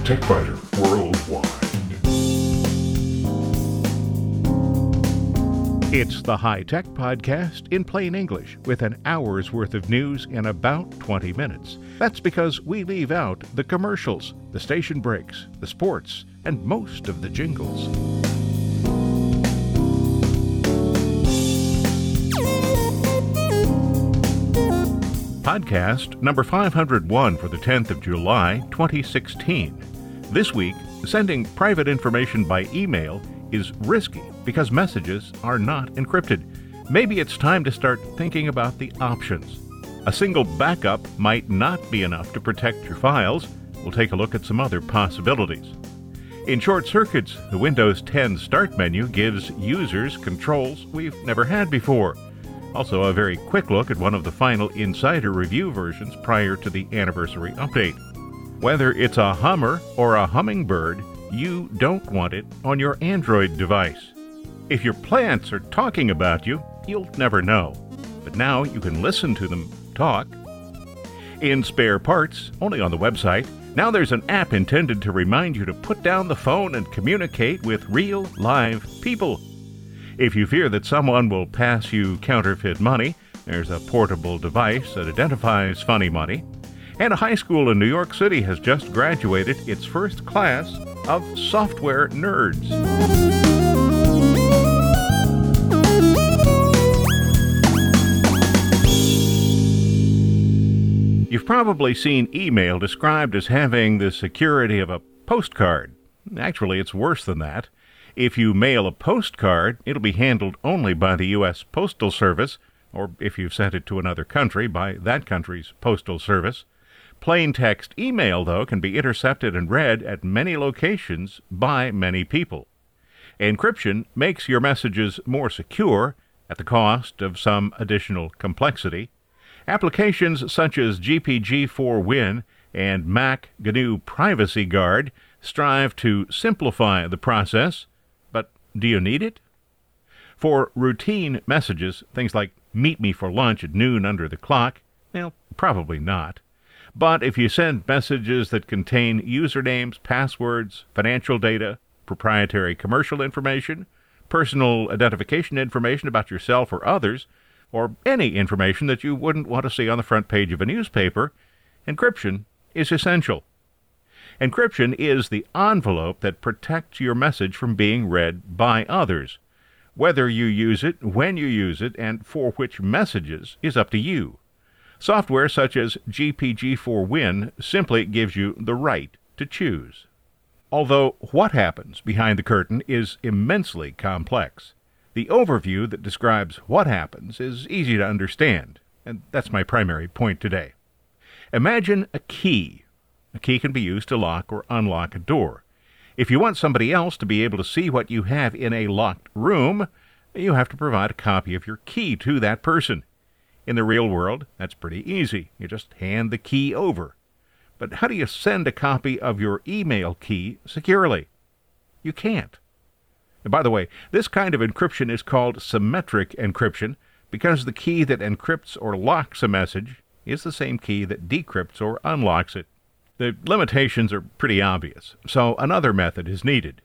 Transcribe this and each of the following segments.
TechBiter Worldwide. It's the High Tech Podcast in plain English with an hour's worth of news in about 20 minutes. That's because we leave out the commercials, the station breaks, the sports, and most of the jingles. Podcast number 501 for the 10th of July, 2016. This week, sending private information by email is risky because messages are not encrypted. Maybe it's time to start thinking about the options. A single backup might not be enough to protect your files. We'll take a look at some other possibilities. In short circuits, the Windows 10 Start menu gives users controls we've never had before. Also, a very quick look at one of the final Insider Review versions prior to the anniversary update. Whether it's a Hummer or a Hummingbird, you don't want it on your Android device. If your plants are talking about you, you'll never know. But now you can listen to them talk. In spare parts, only on the website, now there's an app intended to remind you to put down the phone and communicate with real, live people. If you fear that someone will pass you counterfeit money, there's a portable device that identifies funny money. And a high school in New York City has just graduated its first class of software nerds. You've probably seen email described as having the security of a postcard. Actually, it's worse than that. If you mail a postcard, it'll be handled only by the U.S. Postal Service, or if you've sent it to another country, by that country's postal service. Plain text email, though, can be intercepted and read at many locations by many people. Encryption makes your messages more secure at the cost of some additional complexity. Applications such as GPG4Win and Mac GNU Privacy Guard strive to simplify the process. But do you need it? For routine messages, things like meet me for lunch at noon under the clock, well, probably not. But if you send messages that contain usernames, passwords, financial data, proprietary commercial information, personal identification information about yourself or others, or any information that you wouldn't want to see on the front page of a newspaper, encryption is essential. Encryption is the envelope that protects your message from being read by others. Whether you use it, when you use it, and for which messages is up to you. Software such as GPG4Win simply gives you the right to choose. Although what happens behind the curtain is immensely complex. The overview that describes what happens is easy to understand, and that's my primary point today. Imagine a key. A key can be used to lock or unlock a door. If you want somebody else to be able to see what you have in a locked room, you have to provide a copy of your key to that person. In the real world, that's pretty easy. You just hand the key over. But how do you send a copy of your email key securely? You can't. And by the way, this kind of encryption is called symmetric encryption because the key that encrypts or locks a message is the same key that decrypts or unlocks it. The limitations are pretty obvious, so another method is needed.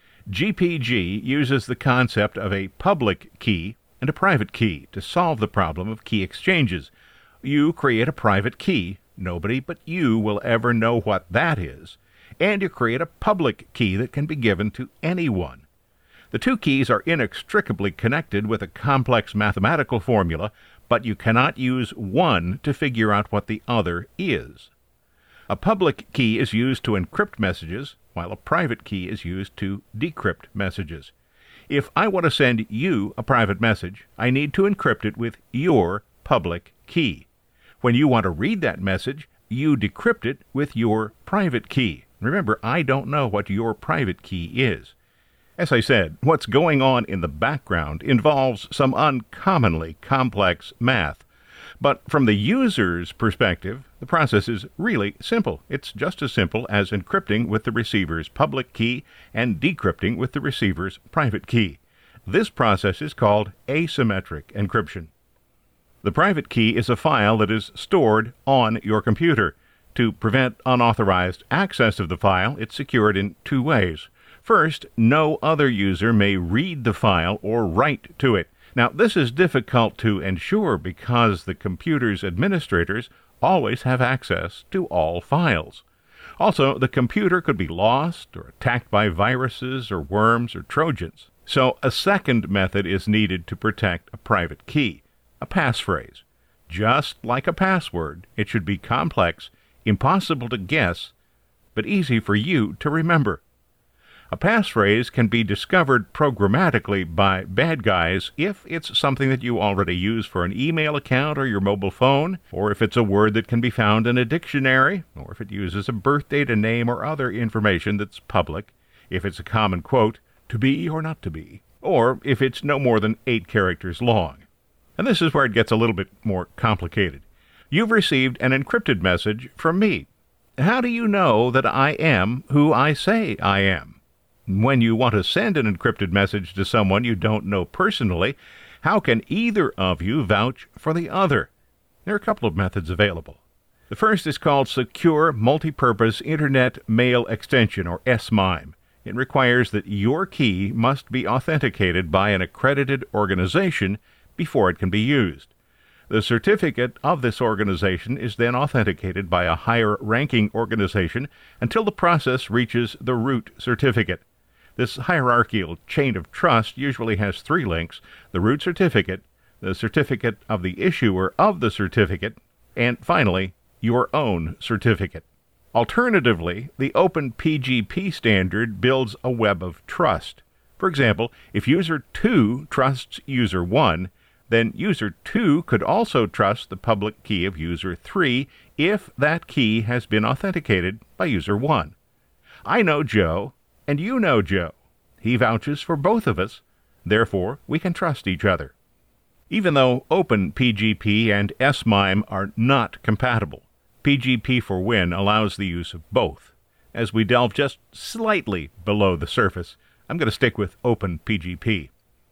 GPG uses the concept of a public key and a private key to solve the problem of key exchanges. You create a private key, nobody but you will ever know what that is, and you create a public key that can be given to anyone. The two keys are inextricably connected with a complex mathematical formula, but you cannot use one to figure out what the other is. A public key is used to encrypt messages, while a private key is used to decrypt messages. If I want to send you a private message, I need to encrypt it with your public key. When you want to read that message, you decrypt it with your private key. Remember, I don't know what your private key is. As I said, what's going on in the background involves some uncommonly complex math. But from the user's perspective, the process is really simple. It's just as simple as encrypting with the receiver's public key and decrypting with the receiver's private key. This process is called asymmetric encryption. The private key is a file that is stored on your computer. To prevent unauthorized access of the file, it's secured in two ways. First, no other user may read the file or write to it. Now, this is difficult to ensure because the computer's administrators always have access to all files. Also, the computer could be lost or attacked by viruses or worms or trojans. So a second method is needed to protect a private key, a passphrase. Just like a password, it should be complex, impossible to guess, but easy for you to remember. A passphrase can be discovered programmatically by bad guys if it's something that you already use for an email account or your mobile phone, or if it's a word that can be found in a dictionary, or if it uses a birth date, a name, or other information that's public, if it's a common quote, to be or not to be, or if it's no more than 8 characters long. And this is where it gets a little bit more complicated. You've received an encrypted message from me. How do you know that I am who I say I am? When you want to send an encrypted message to someone you don't know personally, how can either of you vouch for the other? There are a couple of methods available. The first is called Secure Multipurpose Internet Mail Extension, or SMIME. It requires that your key must be authenticated by an accredited organization before it can be used. The certificate of this organization is then authenticated by a higher-ranking organization until the process reaches the root certificate. This hierarchical chain of trust usually has 3 links: the root certificate, the certificate of the issuer of the certificate, and finally, your own certificate. Alternatively, the OpenPGP standard builds a web of trust. For example, if user 2 trusts user 1, then user 2 could also trust the public key of user 3 if that key has been authenticated by user 1. I know Joe, and you know Joe. He vouches for both of us. Therefore, we can trust each other. Even though OpenPGP and SMIME are not compatible, PGP4Win allows the use of both. As we delve just slightly below the surface, I'm going to stick with OpenPGP.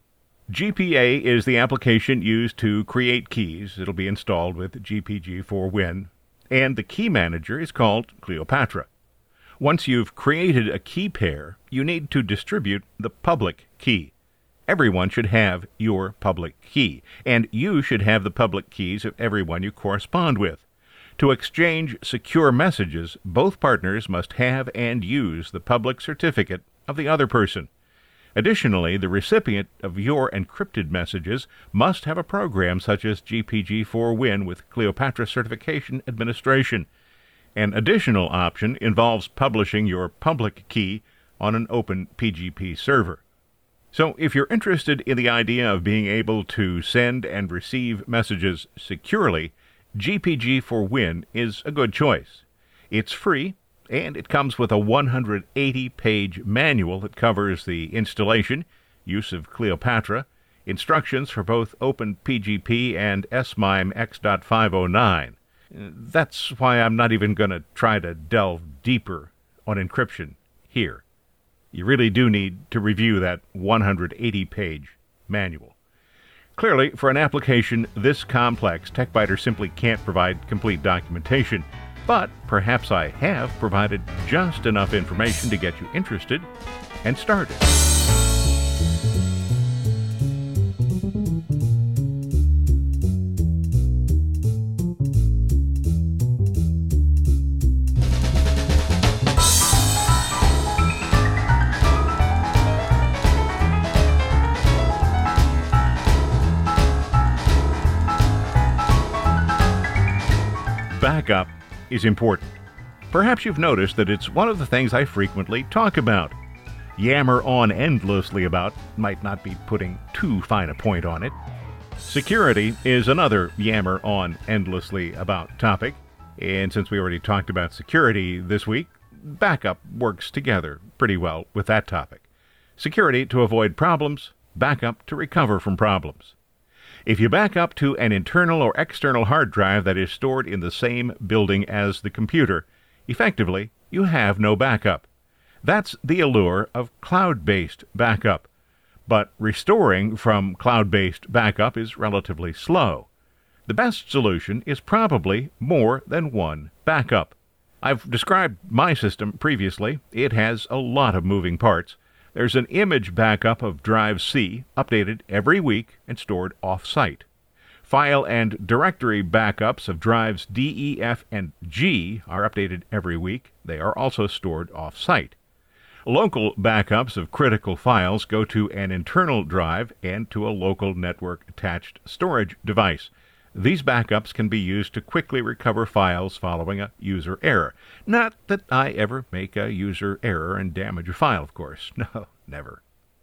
GPA is the application used to create keys. It'll be installed with GPG4Win, and the key manager is called Cleopatra. Once you've created a key pair, you need to distribute the public key. Everyone should have your public key, and you should have the public keys of everyone you correspond with. To exchange secure messages, both partners must have and use the public certificate of the other person. Additionally, the recipient of your encrypted messages must have a program such as GPG4Win with Cleopatra Certification Administration. An additional option involves publishing your public key on an OpenPGP server. So if you're interested in the idea of being able to send and receive messages securely, GPG4Win is a good choice. It's free, and it comes with a 180-page manual that covers the installation, use of Cleopatra, instructions for both OpenPGP and SMIME X.509. That's why I'm not even going to try to delve deeper on encryption here. You really do need to review that 180-page manual. Clearly, for an application this complex, TechByter simply can't provide complete documentation, but perhaps I have provided just enough information to get you interested and started. Backup is important. Perhaps you've noticed that it's one of the things I frequently talk about. Yammer on endlessly about might not be putting too fine a point on it. Security is another yammer on endlessly about topic, and since we already talked about security this week, backup works together pretty well with that topic. Security to avoid problems, backup to recover from problems. If you back up to an internal or external hard drive that is stored in the same building as the computer, effectively, you have no backup. That's the allure of cloud-based backup. But restoring from cloud-based backup is relatively slow. The best solution is probably more than one backup. I've described my system previously. It has a lot of moving parts. There's an image backup of drive C, updated every week and stored off-site. File and directory backups of drives D, E, F, and G are updated every week. They are also stored off-site. Local backups of critical files go to an internal drive and to a local network-attached storage device. These backups can be used to quickly recover files following a user error. Not that I ever make a user error and damage a file, of course. No, never.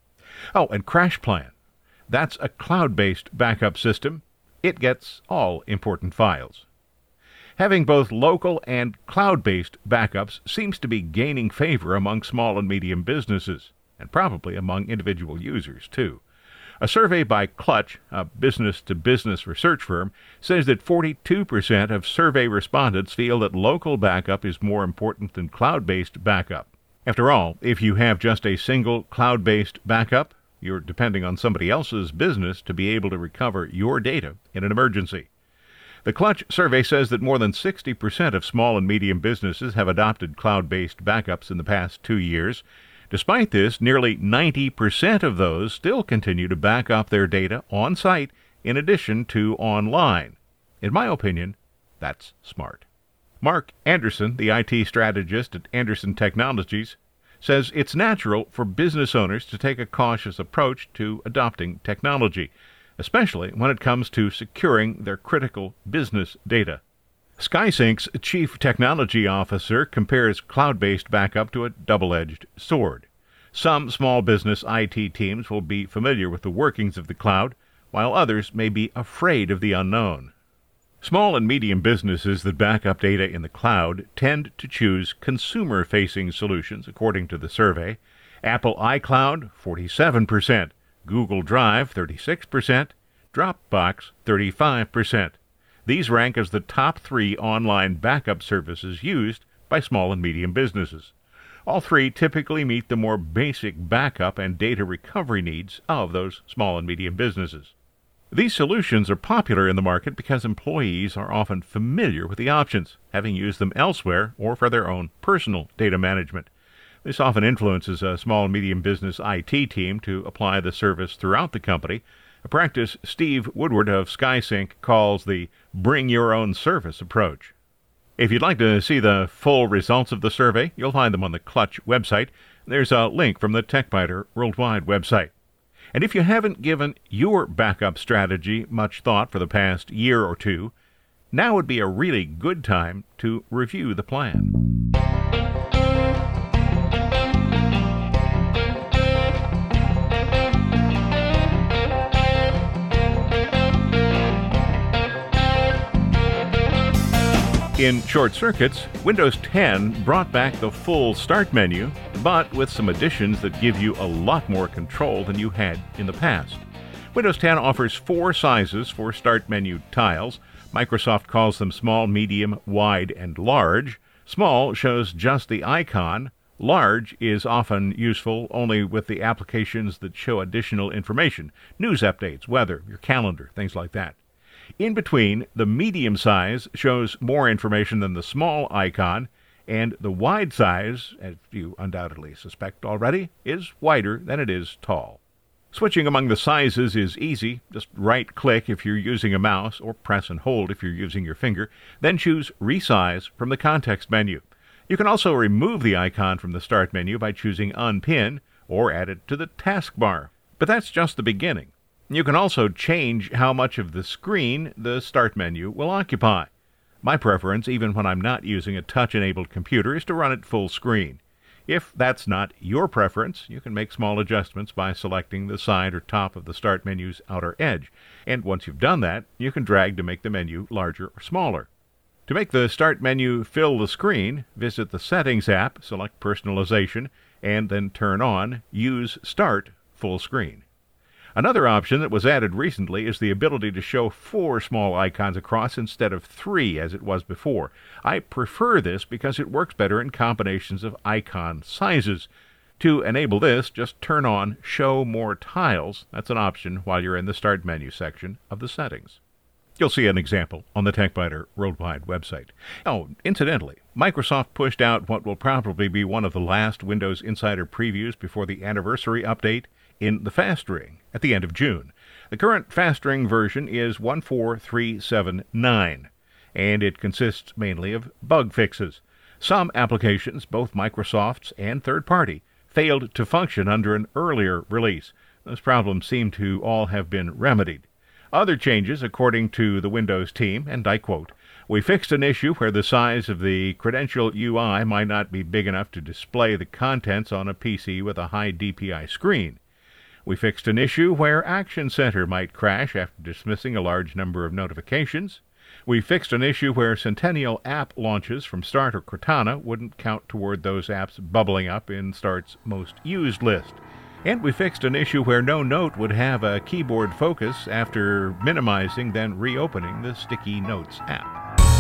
Oh, and CrashPlan. That's a cloud-based backup system. It gets all important files. Having both local and cloud-based backups seems to be gaining favor among small and medium businesses, and probably among individual users, too. A survey by Clutch, a business-to-business research firm, says that 42% of survey respondents feel that local backup is more important than cloud-based backup. After all, if you have just a single cloud-based backup, you're depending on somebody else's business to be able to recover your data in an emergency. The Clutch survey says that more than 60% of small and medium businesses have adopted cloud-based backups in the past 2 years. Despite this, nearly 90% of those still continue to back up their data on-site in addition to online. In my opinion, that's smart. Mark Anderson, the IT strategist at Anderson Technologies, says it's natural for business owners to take a cautious approach to adopting technology, especially when it comes to securing their critical business data. SkySync's chief technology officer compares cloud-based backup to a double-edged sword. Some small business IT teams will be familiar with the workings of the cloud, while others may be afraid of the unknown. Small and medium businesses that back up data in the cloud tend to choose consumer-facing solutions, according to the survey. Apple iCloud, 47%, Google Drive, 36%, Dropbox, 35%. These rank as the top 3 online backup services used by small and medium businesses. All 3 typically meet the more basic backup and data recovery needs of those small and medium businesses. These solutions are popular in the market because employees are often familiar with the options, having used them elsewhere or for their own personal data management. This often influences a small and medium business IT team to apply the service throughout the company, a practice Steve Woodward of SkySync calls the bring your own service approach. If you'd like to see the full results of the survey, you'll find them on the Clutch website. There's a link from the TechBiter Worldwide website. And if you haven't given your backup strategy much thought for the past year or two, now would be a really good time to review the plan. In short circuits, Windows 10 brought back the full Start menu, but with some additions that give you a lot more control than you had in the past. Windows 10 offers 4 sizes for Start menu tiles. Microsoft calls them small, medium, wide, and large. Small shows just the icon. Large is often useful only with the applications that show additional information, news updates, weather, your calendar, things like that. In between, the medium size shows more information than the small icon, and the wide size, as you undoubtedly suspect already, is wider than it is tall. Switching among the sizes is easy. Just right-click if you're using a mouse, or press and hold if you're using your finger, then choose Resize from the context menu. You can also remove the icon from the Start menu by choosing Unpin, or add it to the taskbar. But that's just the beginning. You can also change how much of the screen the Start menu will occupy. My preference, even when I'm not using a touch-enabled computer, is to run it full screen. If that's not your preference, you can make small adjustments by selecting the side or top of the Start menu's outer edge. And once you've done that, you can drag to make the menu larger or smaller. To make the Start menu fill the screen, visit the Settings app, select Personalization, and then turn on Use Start Full Screen. Another option that was added recently is the ability to show 4 small icons across instead of 3 as it was before. I prefer this because it works better in combinations of icon sizes. To enable this, just turn on Show More Tiles. That's an option while you're in the Start menu section of the settings. You'll see an example on the TechBiter Worldwide website. Oh, incidentally, Microsoft pushed out what will probably be one of the last Windows Insider previews before the anniversary update in the Fast Ring at the end of June. The current Fast Ring version is 14379, and it consists mainly of bug fixes. Some applications, both Microsoft's and third-party, failed to function under an earlier release. Those problems seem to all have been remedied. Other changes, according to the Windows team, and I quote, "We fixed an issue where the size of the credential UI might not be big enough to display the contents on a PC with a high DPI screen. We fixed an issue where Action Center might crash after dismissing a large number of notifications. We fixed an issue where Centennial app launches from Start or Cortana wouldn't count toward those apps bubbling up in Start's most used list. And we fixed an issue where no note would have a keyboard focus after minimizing then reopening the Sticky Notes app."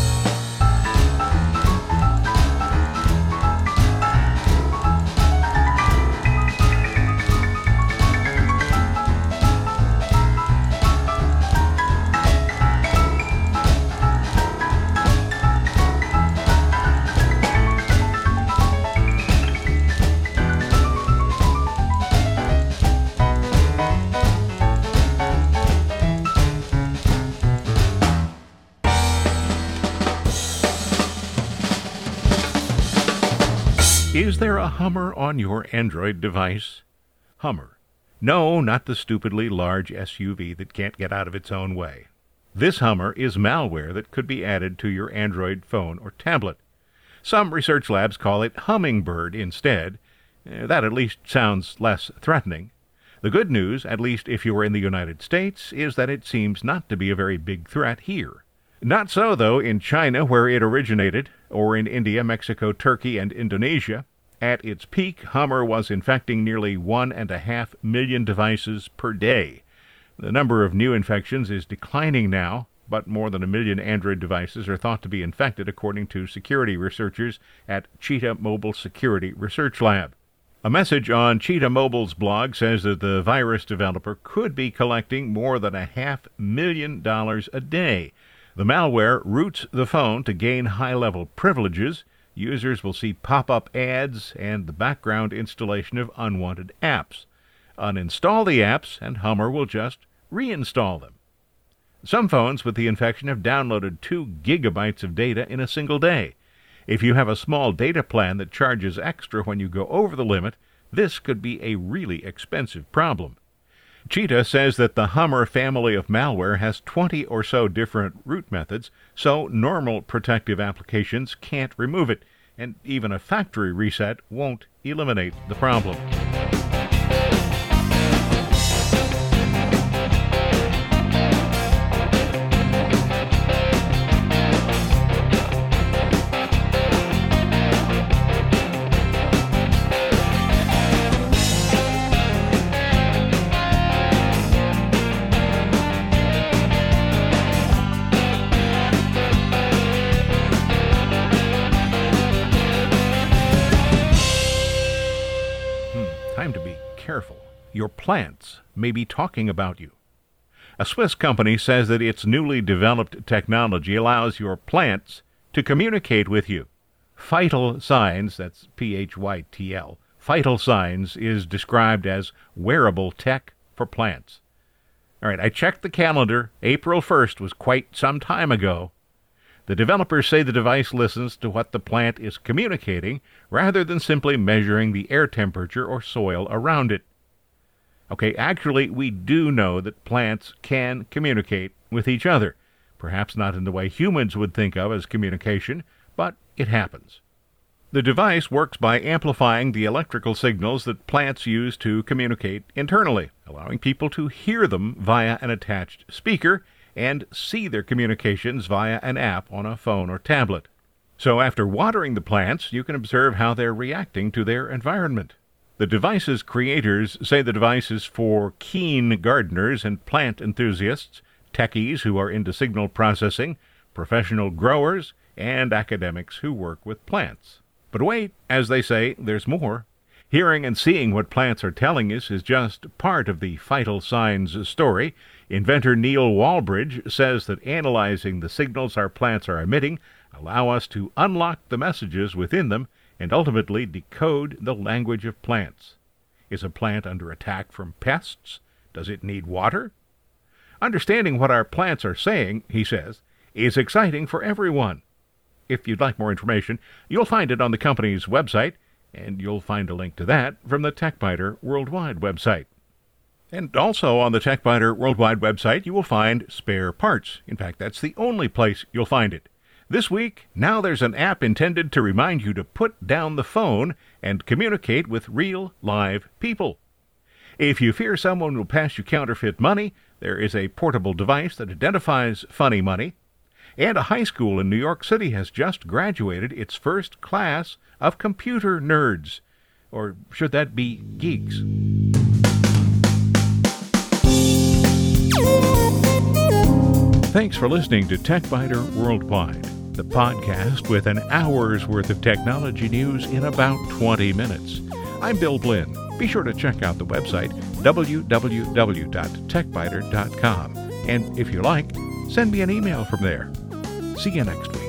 Is there a Hummer on your Android device? Hummer. No, not the stupidly large SUV that can't get out of its own way. This Hummer is malware that could be added to your Android phone or tablet. Some research labs call it Hummingbird instead. That at least sounds less threatening. The good news, at least if you are in the United States, is that it seems not to be a very big threat here. Not so, though, in China, where it originated, or in India, Mexico, Turkey, and Indonesia. At its peak, Hummer was infecting nearly 1.5 million devices per day. The number of new infections is declining now, but more than 1 million Android devices are thought to be infected, according to security researchers at Cheetah Mobile Security Research Lab. A message on Cheetah Mobile's blog says that the virus developer could be collecting more than $500,000 a day. The malware routes the phone to gain high-level privileges. Users will see pop-up ads and the background installation of unwanted apps. Uninstall the apps, and Hummer will just reinstall them. Some phones with the infection have downloaded 2 gigabytes of data in a single day. If you have a small data plan that charges extra when you go over the limit, this could be a really expensive problem. Cheetah says that the Hummer family of malware has 20 or so different root methods, so normal protective applications can't remove it, and even a factory reset won't eliminate the problem. Time to be careful. Your plants may be talking about you. A Swiss company says that its newly developed technology allows your plants to communicate with you. Phytal Signs, that's P-H-Y-T-L, Phytal Signs is described as wearable tech for plants. All right, I checked the calendar. April 1st was quite some time ago. The developers say the device listens to what the plant is communicating rather than simply measuring the air temperature or soil around it. Okay, actually, we do know that plants can communicate with each other. Perhaps not in the way humans would think of as communication, but it happens. The device works by amplifying the electrical signals that plants use to communicate internally, allowing people to hear them via an attached speaker and see their communications via an app on a phone or tablet. So after watering the plants, you can observe how they're reacting to their environment. The device's creators say the device is for keen gardeners and plant enthusiasts, techies who are into signal processing, professional growers, and academics who work with plants. But wait, as they say, there's more. Hearing and seeing what plants are telling us is just part of the Phytal Signs story. Inventor Neil Walbridge says that analyzing the signals our plants are emitting allow us to unlock the messages within them and ultimately decode the language of plants. Is a plant under attack from pests? Does it need water? Understanding what our plants are saying, he says, is exciting for everyone. If you'd like more information, you'll find it on the company's website, and you'll find a link to that from the TechBiter Worldwide website. And also on the TechBiter Worldwide website, you will find spare parts. In fact, that's the only place you'll find it. This week, now there's an app intended to remind you to put down the phone and communicate with real, live people. If you fear someone will pass you counterfeit money, there is a portable device that identifies funny money. And a high school in New York City has just graduated its first class of computer nerds. Or should that be geeks? Thanks for listening to TechBiter Worldwide, the podcast with an hour's worth of technology news in about 20 minutes. I'm Bill Blinn. Be sure to check out the website, www.techbiter.com. And if you like, send me an email from there. See you next week.